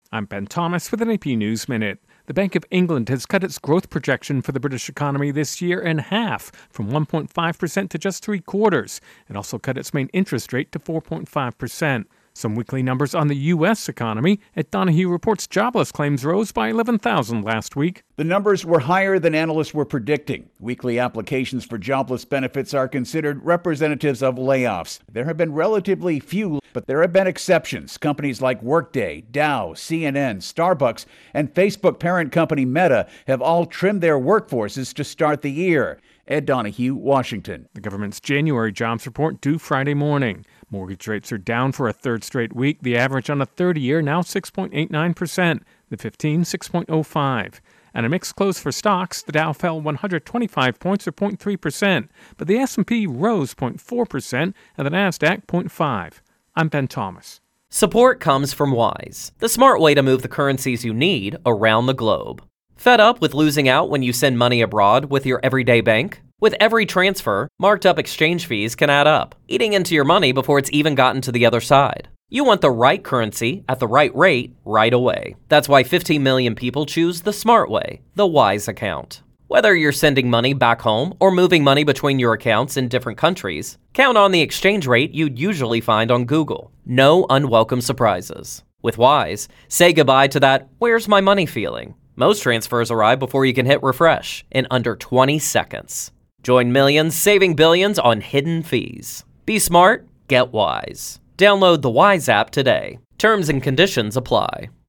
I'm Ben Thomas with an AP News Minute. The Bank of England has cut its growth projection for the British economy this year in half, from 1.5% to just 3/4. It also cut its main interest rate to 4.5%. Some weekly numbers on the U.S. economy. At Donahue Reports, jobless claims rose by 11,000 last week. The numbers were higher than analysts were predicting. Weekly applications for jobless benefits are considered representatives of layoffs. There have been relatively few, but there have been exceptions. Companies like Workday, Dow, CNN, Starbucks, and Facebook parent company Meta have all trimmed their workforces to start the year. Ed Donahue, Washington. The government's January jobs report due Friday morning. Mortgage rates are down for a third straight week. The average on a 30-year now 6.89%, the 15 6.05. And a mixed close for stocks. The Dow fell 125 points or 0.3%, but the S&P rose 0.4% and the Nasdaq 0.5. I'm Ben Thomas. Support comes from Wise, the smart way to move the currencies you need around the globe. Fed up with losing out when you send money abroad with your everyday bank? With every transfer, marked up exchange fees can add up, eating into your money before it's even gotten to the other side. You want the right currency at the right rate right away. That's why 15 million people choose the smart way, the Wise account. Whether you're sending money back home or moving money between your accounts in different countries, count on the exchange rate you'd usually find on Google. No unwelcome surprises. With Wise, say goodbye to that "where's my money" feeling. Most transfers arrive before you can hit refresh in under 20 seconds. Join millions saving billions on hidden fees. Be smart, get Wise. Download the Wise app today. Terms and conditions apply.